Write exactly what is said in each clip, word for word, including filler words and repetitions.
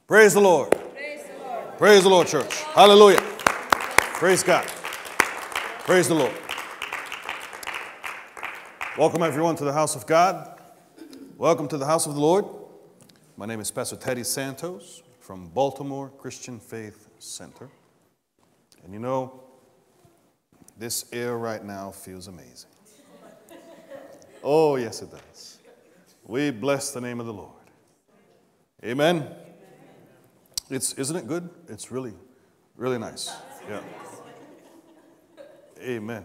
Praise the Lord. Praise the Lord. Praise the Lord, church. Hallelujah. Praise God. Praise the Lord. Welcome, everyone, to the house of God. Welcome to the house of the Lord. My name is Pastor Teddy Santos from Baltimore Christian Faith Center. And you know, this air right now feels amazing. Oh, yes, it does. We bless the name of the Lord. Amen. It's, isn't it good? It's really, really nice. Yeah. Amen.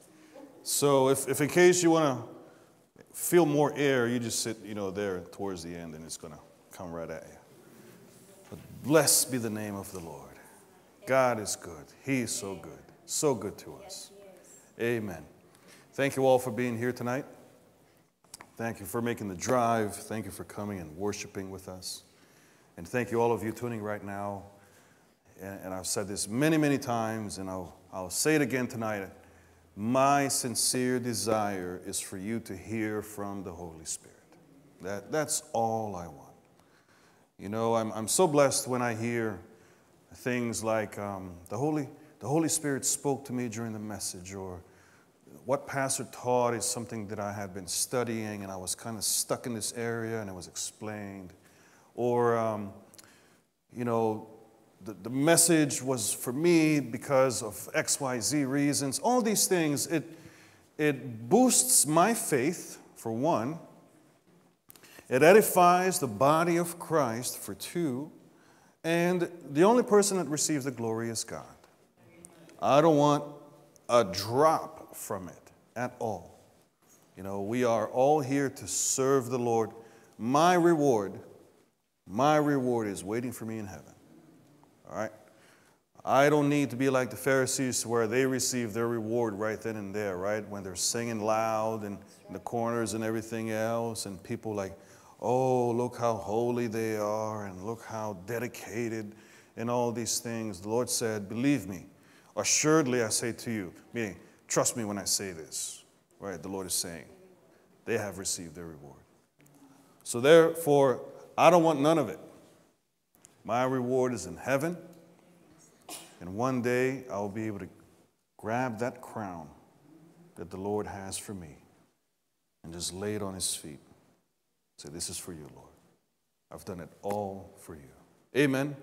So if, if in case you want to feel more air, you just sit, you know, there towards the end and it's going to come right at you. But blessed be the name of the Lord. God is good. He is so good. So good to us. Amen. Thank you all for being here tonight. Thank you for making the drive. Thank you for coming and worshiping with us. And thank you all of you tuning right now. And, and I've said this many, many times, and I'll, I'll say it again tonight. My sincere desire is for you to hear from the Holy Spirit. That, that's all I want. You know, I'm, I'm so blessed when I hear things like um, the Holy, the Holy Spirit spoke to me during the message, or what pastor taught is something that I had been studying and I was kind of stuck in this area and it was explained. Or, um, you know, the, the message was for me because of X Y Z reasons. All these things, it, it boosts my faith, for one. It edifies the body of Christ, for two. And the only person that receives the glory is God. I don't want a drop from it at all. You know, we are all here to serve the Lord. My reward, my reward is waiting for me in heaven. All right? I don't need to be like the Pharisees where they receive their reward right then and there, right? When they're singing loud and in the corners and everything else, and people like, oh, look how holy they are and look how dedicated and all these things. The Lord said, believe me, assuredly I say to you, meaning, trust me when I say this, right? The Lord is saying, they have received their reward. So therefore, I don't want none of it. My reward is in heaven, and one day I will be able to grab that crown that the Lord has for me and just lay it on his feet. Say, this is for you, Lord. I've done it all for you. Amen. Amen.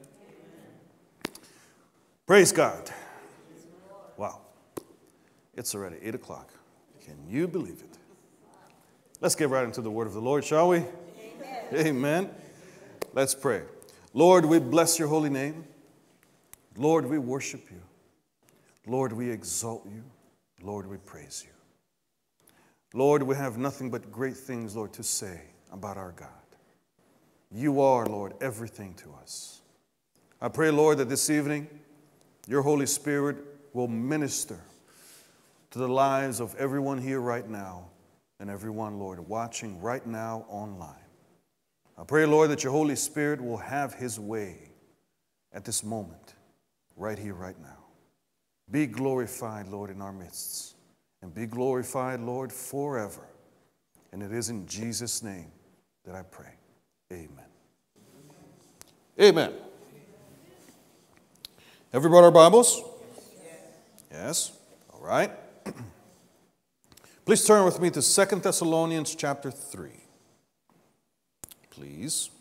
Praise God. Wow. It's already eight o'clock. Can you believe it? Let's get right into the word of the Lord, shall we? Amen. Amen. Let's pray. Lord, we bless your holy name. Lord, we worship you. Lord, we exalt you. Lord, we praise you. Lord, we have nothing but great things, Lord, to say about our God. You are, Lord, everything to us. I pray, Lord, that this evening your Holy Spirit will minister to the lives of everyone here right now and everyone, Lord, watching right now online. I pray, Lord, that your Holy Spirit will have his way at this moment, right here, right now. Be glorified, Lord, in our midst, and be glorified, Lord, forever. And it is in Jesus' name that I pray. Amen. Amen. Have we brought our Bibles? Yes. All right. Please turn with me to Second Thessalonians chapter three. Please.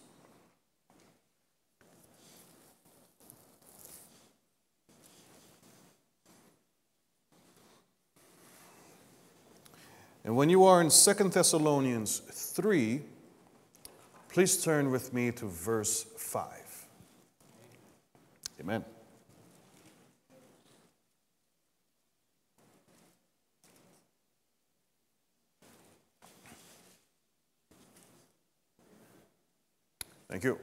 And when you are in Second Thessalonians three, please turn with me to verse five. Amen. Thank you.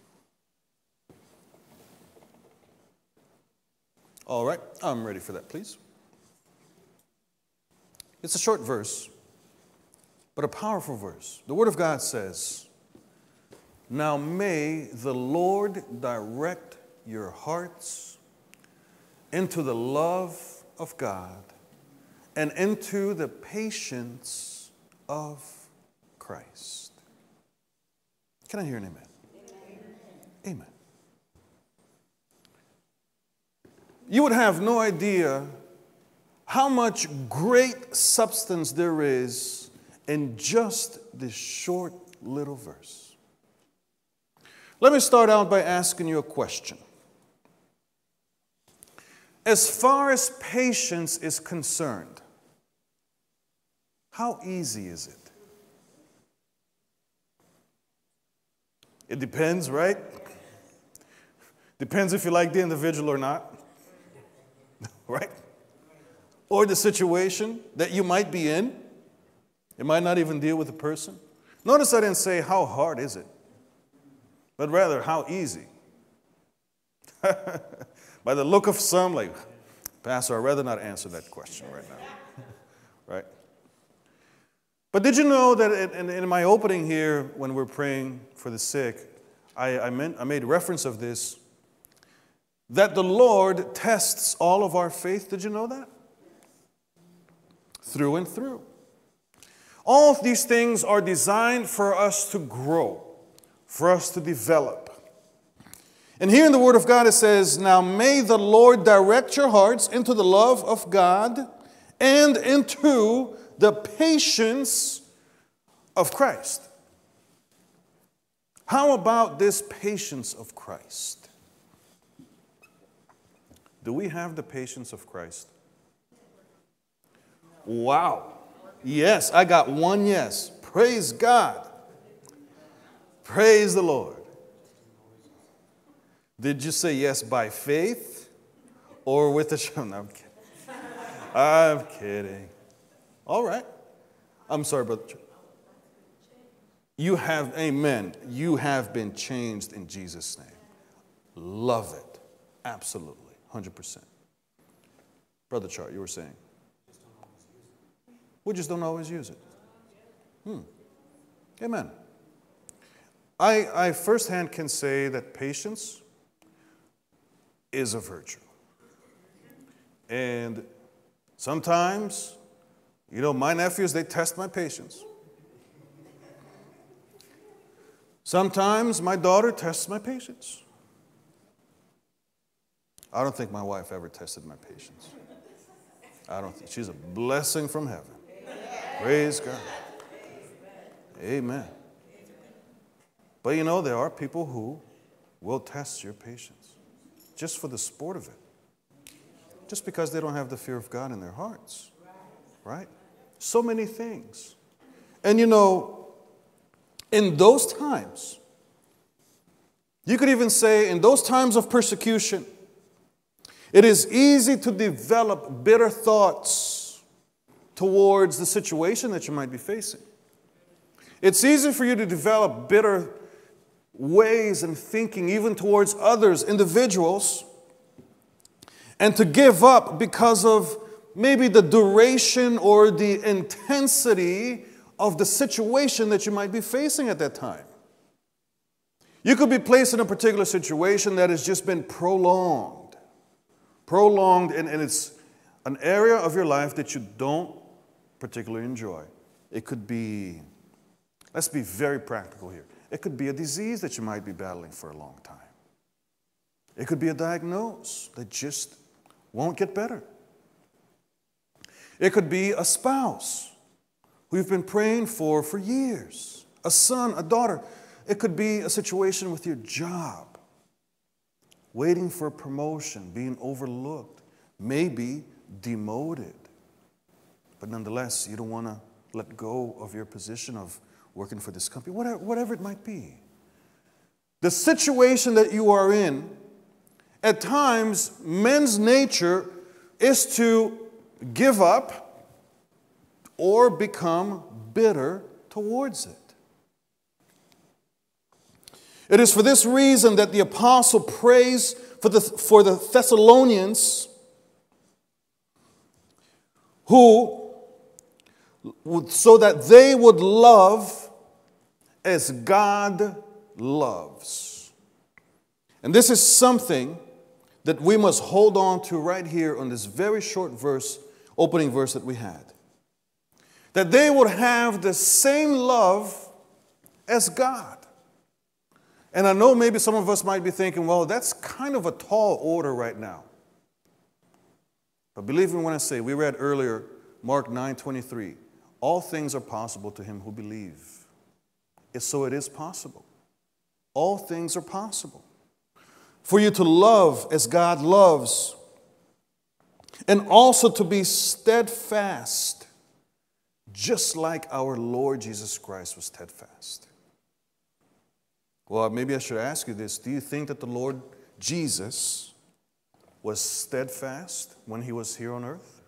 All right, I'm ready for that, please. It's a short verse, but a powerful verse. The Word of God says, now may the Lord direct your hearts into the love of God and into the patience of Christ. Can I hear an amen? Amen. Amen. you would have no idea how much great substance there is in just this short little verse. Let me start out by asking you a question. As far as patience is concerned, how easy is it? It depends, right? Depends if you like the individual or not, right? Or the situation that you might be in. It might not even deal with the person. Notice I didn't say how hard is it, but rather how easy. By the look of some, like, Pastor, I'd rather not answer that question right now, right? But did you know that in, in my opening here, when we're praying for the sick, I, I, meant, I made reference of this, that the Lord tests all of our faith. Did you know that? Through and through. All of these things are designed for us to grow, for us to develop. And here in the Word of God it says, now may the Lord direct your hearts into the love of God and into the patience of Christ. How about this patience of Christ? Do we have the patience of Christ? Wow. Yes, I got one yes. Praise God. Praise the Lord. Did you say yes by faith or with the show? No, I'm kidding. I'm kidding. All right. I'm sorry, brother. You have, amen, you have been changed in Jesus' name. Love it. Absolutely. one hundred percent. Brother Chart, you were saying? We just don't always use it. Hmm. Amen. I, I firsthand can say that patience is a virtue. And sometimes, you know, my nephews, they test my patience. Sometimes my daughter tests my patience. I don't think my wife ever tested my patience. I don't think. She's a blessing from heaven. Praise God. Amen. But you know, there are people who will test your patience just for the sport of it. Just because they don't have the fear of God in their hearts. Right? So many things. And you know, in those times, you could even say in those times of persecution, it is easy to develop bitter thoughts towards the situation that you might be facing. It's easy for you to develop bitter ways and thinking even towards others, individuals, and to give up because of maybe the duration or the intensity of the situation that you might be facing at that time. You could be placed in a particular situation that has just been prolonged. Prolonged, and, and it's an area of your life that you don't particularly enjoy. It could be, let's be very practical here. It could be a disease that you might be battling for a long time. It could be a diagnosis that just won't get better. It could be a spouse who you've been praying for for years, a son, a daughter. It could be a situation with your job, waiting for a promotion, being overlooked, maybe demoted. But nonetheless, you don't want to let go of your position of working for this company, whatever, whatever it might be. The situation that you are in, at times, men's nature is to give up or become bitter towards it. It is for this reason that the apostle prays for the, for the Thessalonians who, so that they would love as God loves. And this is something that we must hold on to right here on this very short verse, opening verse that we had. That they would have the same love as God. And I know maybe some of us might be thinking, well, that's kind of a tall order right now. But believe me when I say, we read earlier, Mark nine twenty-three, all things are possible to him who believe. It's so it is possible. All things are possible. For you to love as God loves, and also to be steadfast, just like our Lord Jesus Christ was steadfast. Well, maybe I should ask you this. Do you think that the Lord Jesus was steadfast when he was here on earth?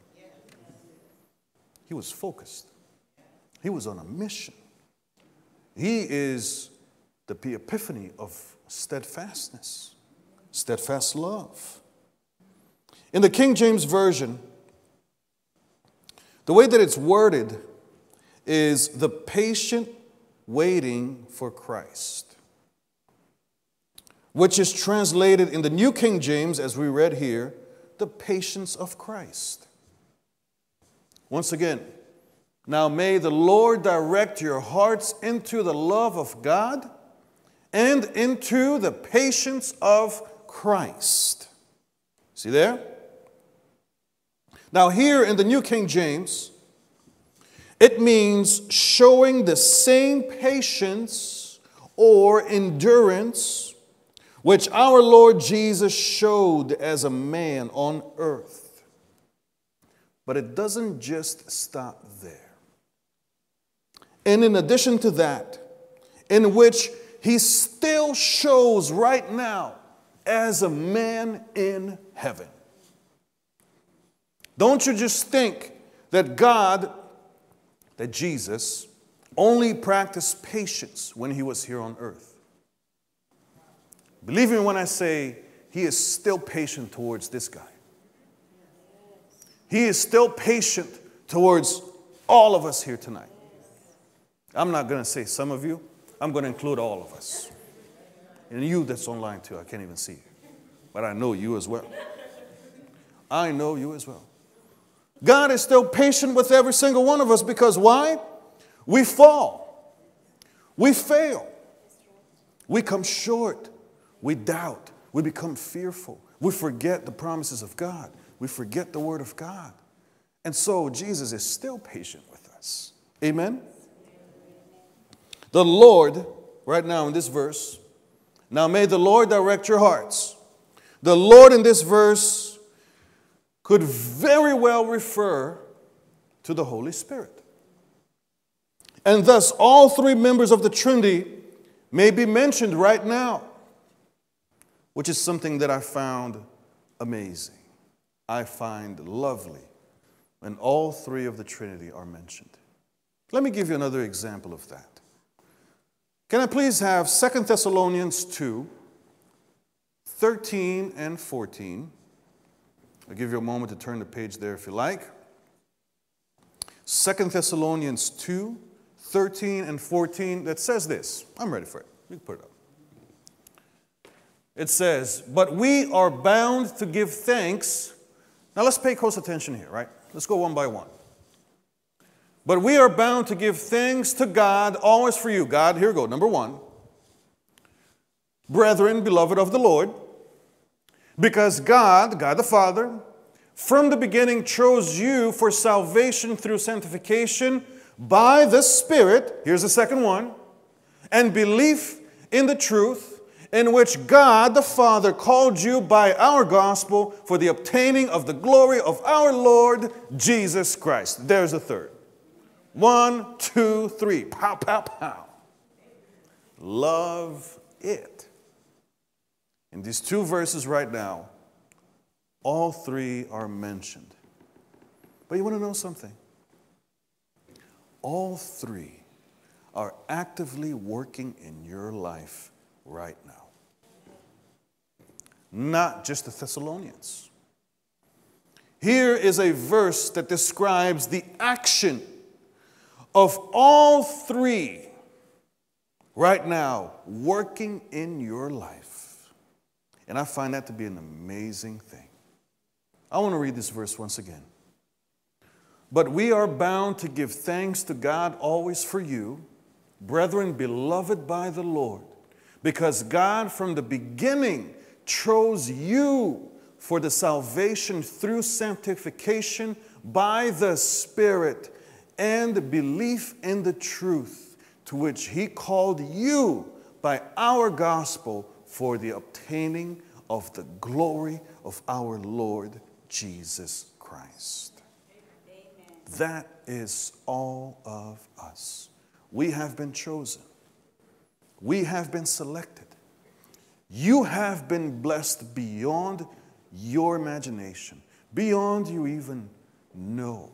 He was focused. He was on a mission. He is the epiphany of steadfastness, steadfast love. In the King James Version, the way that it's worded is the patient waiting for Christ, which is translated in the New King James, as we read here, the patience of Christ. Once again, now may the Lord direct your hearts into the love of God and into the patience of Christ. See there? Now here in the New King James, it means showing the same patience or endurance which our Lord Jesus showed as a man on earth. But it doesn't just stop there. And in addition to that, in which he still shows right now as a man in heaven. Don't you just think that God, that Jesus, only practiced patience when he was here on earth. Believe me when I say he is still patient towards this guy. He is still patient towards all of us here tonight. I'm not going to say some of you. I'm going to include all of us. And you that's online too. I can't even see you. But I know you as well. I know you as well. God is still patient with every single one of us because why? We fall. We fail. We come short. We doubt. We become fearful. We forget the promises of God. We forget the word of God. And so Jesus is still patient with us. Amen? The Lord, right now in this verse, now may the Lord direct your hearts. The Lord in this verse could very well refer to the Holy Spirit. And thus all three members of the Trinity may be mentioned right now, which is something that I found amazing. I find lovely when all three of the Trinity are mentioned. Let me give you another example of that. Can I please have Second Thessalonians two, thirteen and fourteen. I'll give you a moment to turn the page there if you like. Second Thessalonians two, thirteen and fourteen, that says this. I'm ready for it. You can put it up. It says, but we are bound to give thanks. Now let's pay close attention here, right? Let's go one by one. But we are bound to give thanks to God always for you. God, here we go. Number one. Brethren, beloved of the Lord, because God, God the Father, from the beginning chose you for salvation through sanctification by the Spirit, here's the second one, and belief in the truth, in which God the Father called you by our gospel for the obtaining of the glory of our Lord Jesus Christ. There's a third. One, two, three. Pow, pow, pow. Love it. In these two verses right now, all three are mentioned. But you want to know something? All three are actively working in your life right now. Not just the Thessalonians. Here is a verse that describes the action of all three right now working in your life. And I find that to be an amazing thing. I want to read this verse once again. But we are bound to give thanks to God always for you, brethren, beloved by the Lord, because God from the beginning chose you for the salvation through sanctification by the Spirit and belief in the truth to which He called you by our gospel for the obtaining of the glory of our Lord Jesus Christ. Amen. That is all of us. We have been chosen. We have been selected. You have been blessed beyond your imagination, beyond you even know.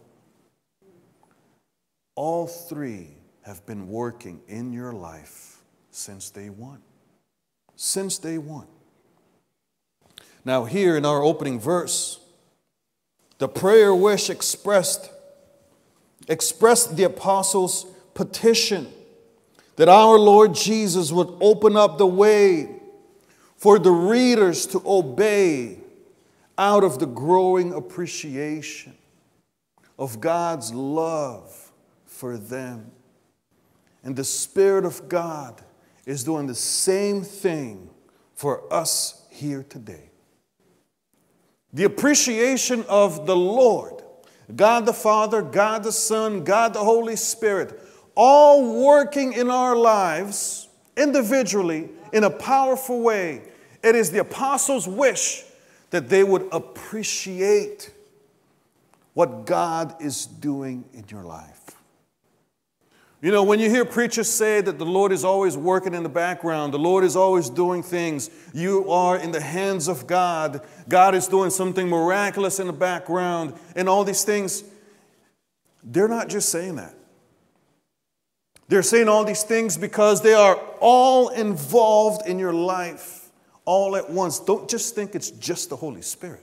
All three have been working in your life since day one. Since day one. Now here in our opening verse, the prayer wish expressed, expressed the apostles' petition that our Lord Jesus would open up the way for the readers to obey out of the growing appreciation of God's love for them. And the Spirit of God is doing the same thing for us here today. The appreciation of the Lord, God the Father, God the Son, God the Holy Spirit, all working in our lives individually in a powerful way. It is the apostles' wish that they would appreciate what God is doing in your life. You know, when you hear preachers say that the Lord is always working in the background, the Lord is always doing things, you are in the hands of God, God is doing something miraculous in the background, and all these things, they're not just saying that. They're saying all these things because they are all involved in your life all at once. Don't just think it's just the Holy Spirit.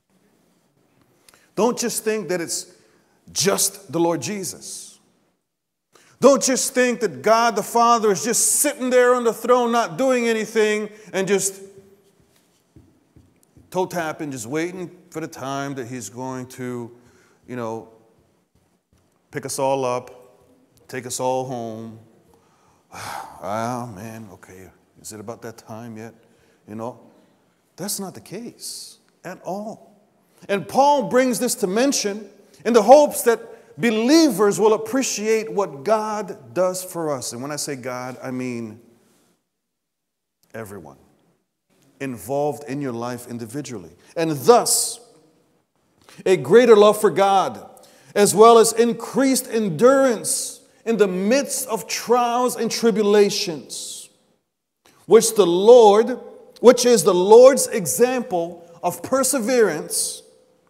Don't just think that it's just the Lord Jesus. Don't just think that God the Father is just sitting there on the throne not doing anything and just toe-tapping, just waiting for the time that He's going to, you know, pick us all up, take us all home. Ah, man, okay, is it about that time yet? You know, that's not the case at all. And Paul brings this to mention in the hopes that believers will appreciate what God does for us. And when I say God, I mean everyone involved in your life individually. And thus, a greater love for God, as well as increased endurance in the midst of trials and tribulations, which the Lord, which is the Lord's example of perseverance.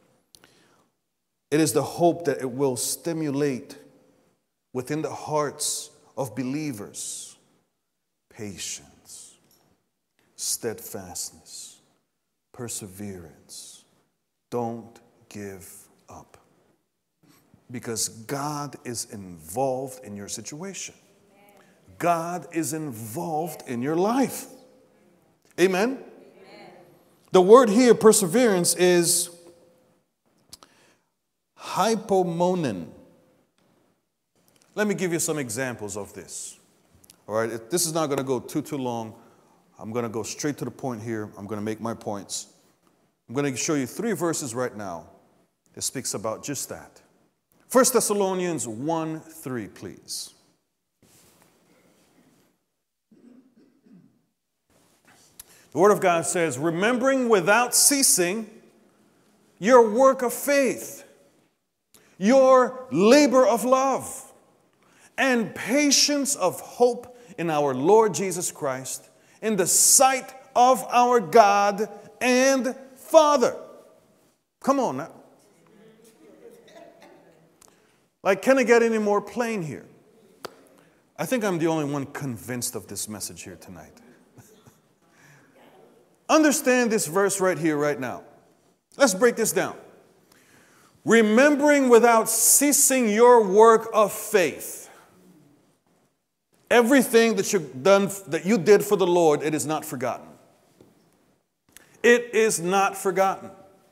It is the hope that it will stimulate within the hearts of believers patience, steadfastness, perseverance. Don't give up. Because God is involved in your situation. God is involved in your life. Amen? Amen. The word here, perseverance, is hypomonen. Let me give you some examples of this. All right, this is not going to go too, too long. I'm going to go straight to the point here. I'm going to make my points. I'm going to show you three verses right now that speaks about just that. First Thessalonians one three, please. The Word of God says, remembering without ceasing your work of faith, your labor of love, and patience of hope in our Lord Jesus Christ, in the sight of our God and Father. Come on now. Like, can I get any more plain here? I think I'm the only one convinced of this message here tonight. Understand this verse right here, right now. Let's break this down. Remembering without ceasing your work of faith. Everything that you've done, that you did for the Lord, it is not forgotten. It is not forgotten.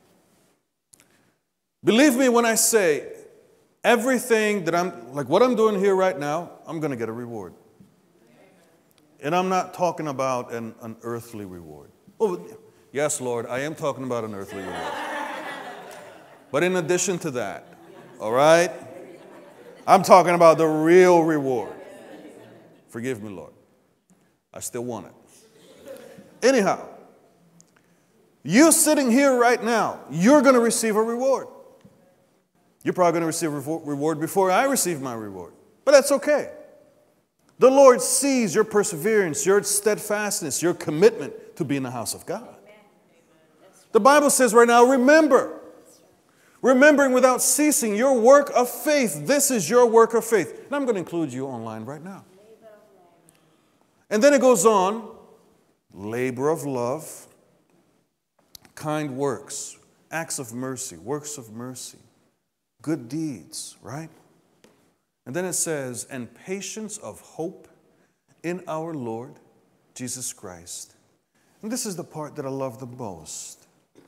Believe me when I say, everything that I'm, like what I'm doing here right now, I'm going to get a reward. And I'm not talking about an, an earthly reward. Oh, Yes, Lord, I am talking about an earthly reward. But in addition to that, all right, I'm talking about the real reward. Forgive me, Lord. I still want it. Anyhow, you sitting here right now, you're going to receive a reward. You're probably going to receive a reward before I receive my reward. But that's okay. The Lord sees your perseverance, your steadfastness, your commitment to be in the house of God. The Bible says right now, remember. Remembering without ceasing your work of faith. This is your work of faith. And I'm going to include you online right now. And then it goes on. Labor of love, kind works, acts of mercy, works of mercy, good deeds, right? And then it says, and patience of hope in our Lord Jesus Christ. And this is the part that I love the most.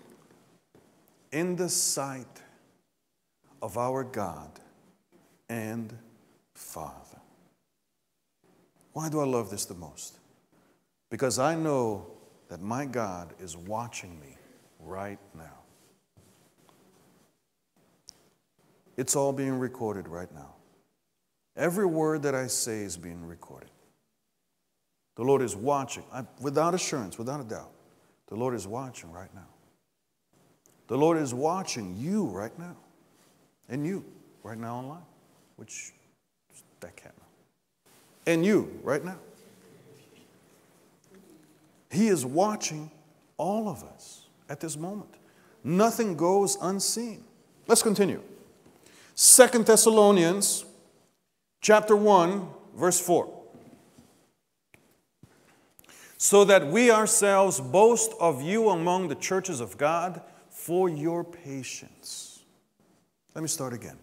In the sight of our God and Father. Why do I love this the most? Because I know that my God is watching me right now. It's all being recorded right now. Every word that I say is being recorded. The Lord is watching, I, without assurance, without a doubt. The Lord is watching right now. The Lord is watching you right now. And you right now online, which is that camera. And you right now. He is watching all of us at this moment. Nothing goes unseen. Let's continue. Second Thessalonians chapter one, verse four. So that we ourselves boast of you among the churches of God for your patience. Let me start again.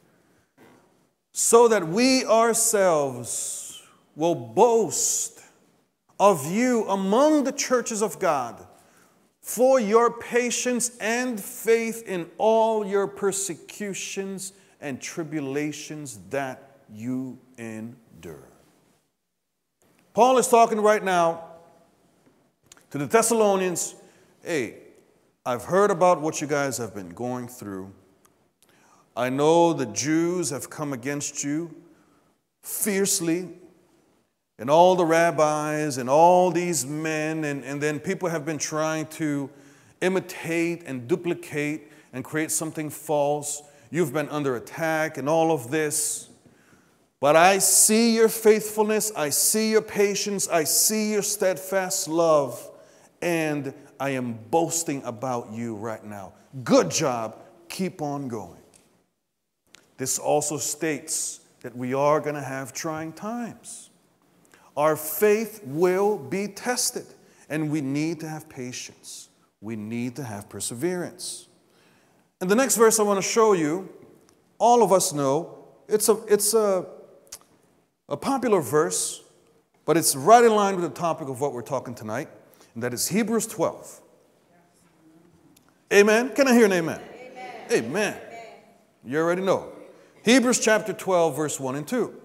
So that we ourselves will boast of you among the churches of God for your patience and faith in all your persecutions and tribulations that you endure. Paul is talking right now to the Thessalonians. Hey, I've heard about what you guys have been going through. I know the Jews have come against you fiercely, and all the rabbis and all these men, and, and then people have been trying to imitate and duplicate and create something false. You've been under attack and all of this. But I see your faithfulness, I see your patience, I see your steadfast love, and I am boasting about you right now. Good job, keep on going. This also states that we are going to have trying times. Our faith will be tested, and we need to have patience. We need to have perseverance. And the next verse I want to show you, all of us know, it's a, it's a, a popular verse, but it's right in line with the topic of what we're talking tonight, and that is Hebrews twelve. Amen? Can I hear an amen? Amen. Amen. You already know. Hebrews chapter twelve, verse one and two.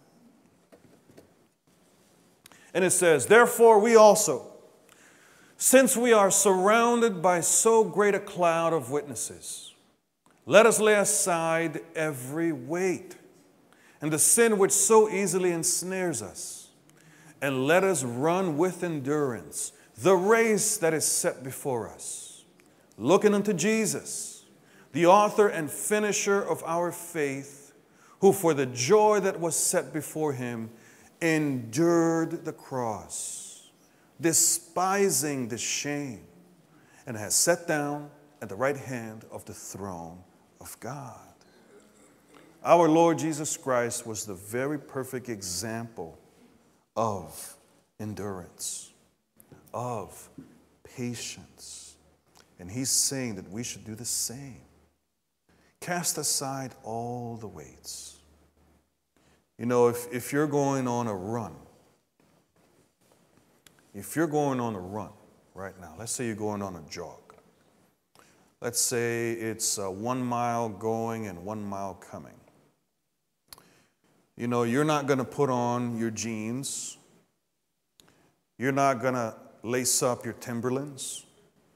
And it says, therefore we also, since we are surrounded by so great a cloud of witnesses, let us lay aside every weight and the sin which so easily ensnares us, and let us run with endurance the race that is set before us, looking unto Jesus, the author and finisher of our faith, who for the joy that was set before him endured the cross, despising the shame, and has sat down at the right hand of the throne of God. Our Lord Jesus Christ was the very perfect example of endurance, of patience. And he's saying that we should do the same. Cast aside all the weights. You know, if, if you're going on a run, if you're going on a run right now, let's say you're going on a jog. Let's say it's uh, one mile going and one mile coming. You know, you're not going to put on your jeans. You're not going to lace up your Timberlands.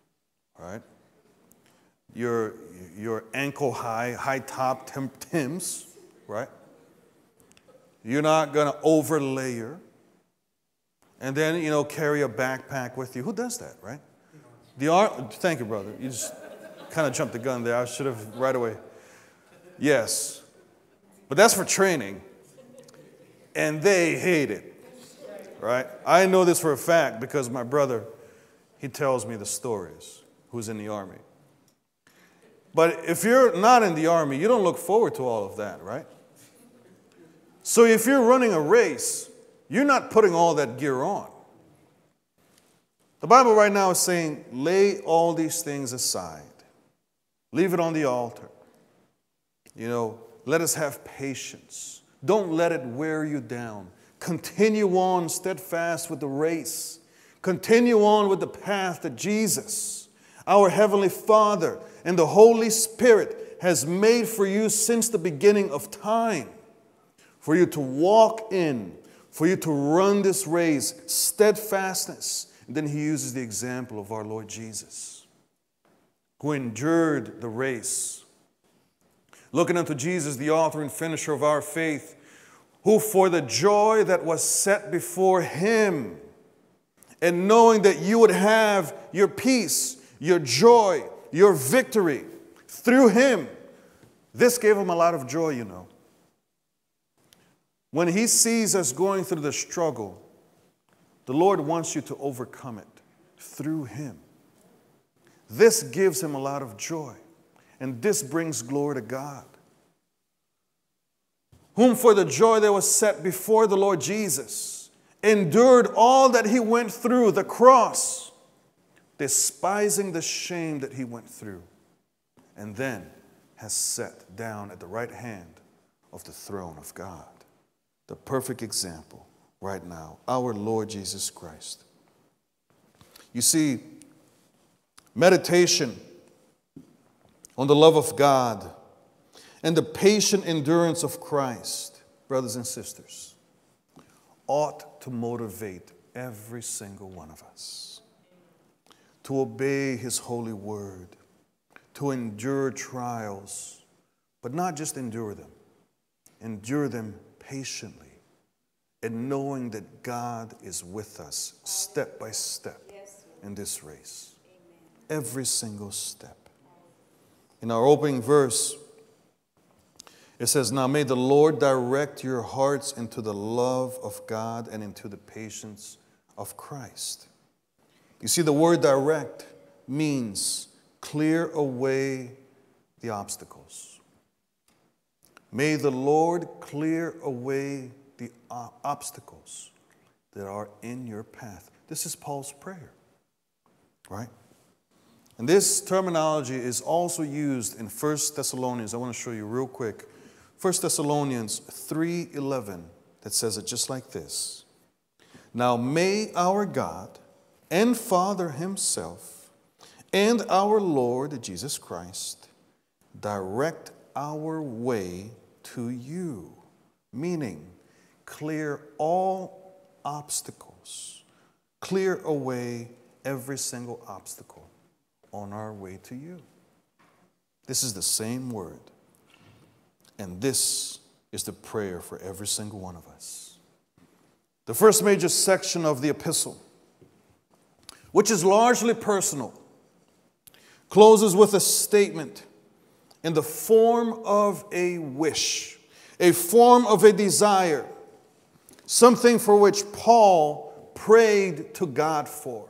all right? Your, your ankle high, high top tim, Tims, right? You're not going to over layer and then, you know, carry a backpack with you. Who does that, right? The Ar- Thank you, brother. You just kind of jumped the gun there. I should have right away. Yes. But that's for training. And they hate it, right? I know this for a fact because my brother, he tells me the stories, who's in the Army. But if you're not in the Army, you don't look forward to all of that, right? So if you're running a race, you're not putting all that gear on. The Bible right now is saying, lay all these things aside. Leave it on the altar. You know, let us have patience. Don't let it wear you down. Continue on steadfast with the race. Continue on with the path that Jesus, our Heavenly Father, and the Holy Spirit has made for you since the beginning of time. For you to walk in, for you to run this race, steadfastness. And then he uses the example of our Lord Jesus, who endured the race. Looking unto Jesus, the author and finisher of our faith, who for the joy that was set before him, and knowing that you would have your peace, your joy, your victory through him, this gave him a lot of joy, you know. When he sees us going through the struggle, the Lord wants you to overcome it through him. This gives him a lot of joy, and this brings glory to God. Whom for the joy that was set before the Lord Jesus endured all that he went through, the cross, despising the shame that he went through, and then has sat down at the right hand of the throne of God. The perfect example right now, our Lord Jesus Christ. You see, meditation on the love of God and the patient endurance of Christ, brothers and sisters, ought to motivate every single one of us to obey his holy word, to endure trials, but not just endure them, endure them patiently, and knowing that God is with us step by step in this race. Every single step. In our opening verse, it says, now may the Lord direct your hearts into the love of God and into the patience of Christ. You see, the word direct means clear away the obstacles. May the Lord clear away the obstacles that are in your path. This is Paul's prayer, right? And this terminology is also used in First Thessalonians. I want to show you real quick. First Thessalonians three eleven, that says it just like this. Now may our God and Father himself and our Lord Jesus Christ direct our way to you, meaning clear all obstacles, clear away every single obstacle on our way to you. This is the same word, and this is the prayer for every single one of us. The first major section of the epistle, which is largely personal, closes with a statement in the form of a wish, a form of a desire, something for which Paul prayed to God for.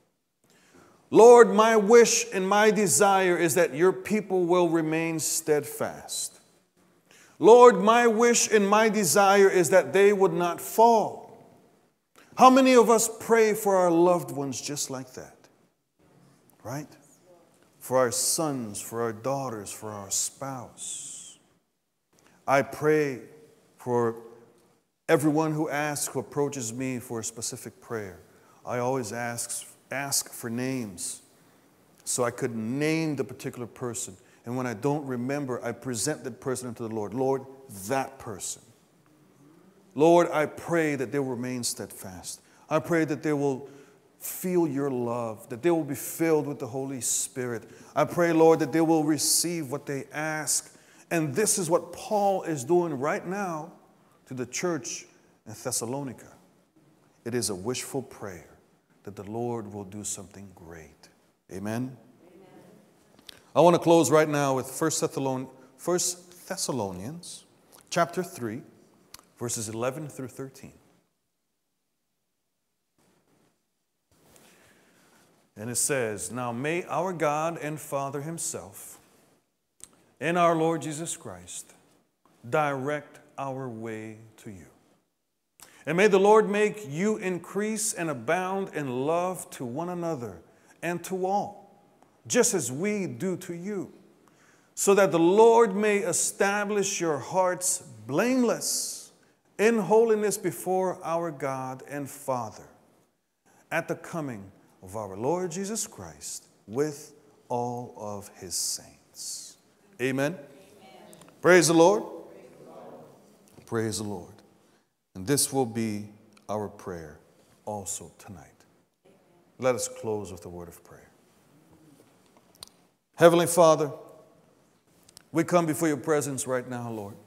Lord, my wish and my desire is that your people will remain steadfast. Lord, my wish and my desire is that they would not fall. How many of us pray for our loved ones just like that? Right? For our sons, for our daughters, for our spouse. I pray for everyone who asks, who approaches me for a specific prayer. I always ask, ask for names so I could name the particular person. And when I don't remember, I present that person to the Lord. Lord, that person. Lord, I pray that they will remain steadfast. I pray that they will feel your love, that they will be filled with the Holy Spirit. I pray, Lord, that they will receive what they ask. And this is what Paul is doing right now to the church in Thessalonica. It is a wishful prayer that the Lord will do something great. Amen? Amen. I want to close right now with First Thessalonians chapter three, verses eleven through thirteen. And it says, "Now may our God and Father himself and our Lord Jesus Christ direct our way to you. And may the Lord make you increase and abound in love to one another and to all, just as we do to you, so that the Lord may establish your hearts blameless in holiness before our God and Father at the coming of our Lord Jesus Christ with all of his saints." Amen. Amen. Praise the Lord. Praise the Lord. Praise the Lord. And this will be our prayer also tonight. Amen. Let us close with a word of prayer. Heavenly Father, we come before your presence right now, Lord.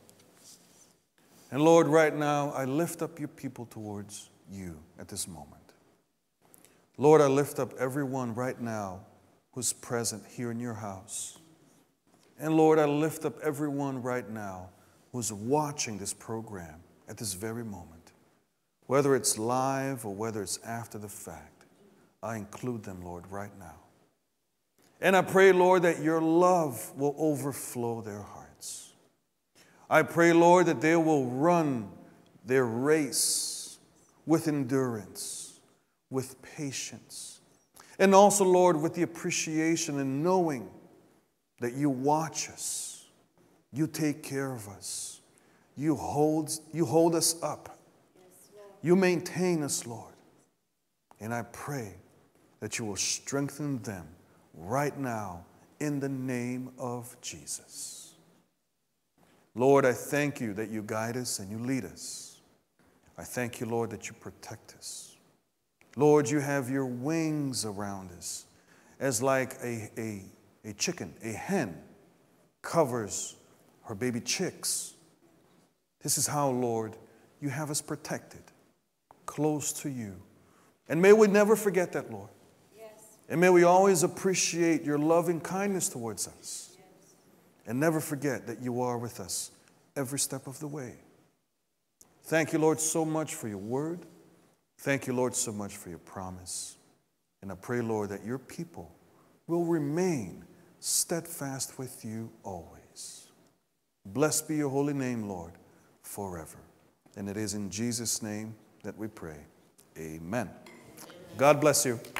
And Lord, right now, I lift up your people towards you at this moment. Lord, I lift up everyone right now who's present here in your house. And Lord, I lift up everyone right now who's watching this program at this very moment. Whether it's live or whether it's after the fact, I include them, Lord, right now. And I pray, Lord, that your love will overflow their hearts. I pray, Lord, that they will run their race with endurance, with patience, and also, Lord, with the appreciation and knowing that you watch us, you take care of us, you hold, you hold us up, you maintain us, Lord. And I pray that you will strengthen them right now in the name of Jesus. Lord, I thank you that you guide us and you lead us. I thank you, Lord, that you protect us. Lord, you have your wings around us as like a, a, a chicken, a hen covers her baby chicks. This is how, Lord, you have us protected, close to you. And may we never forget that, Lord. Yes. And may we always appreciate your loving kindness towards us. Yes. And never forget that you are with us every step of the way. Thank you, Lord, so much for your word. Thank you, Lord, so much for your promise. And I pray, Lord, that your people will remain steadfast with you always. Blessed be your holy name, Lord, forever. And it is in Jesus' name that we pray. Amen. God bless you.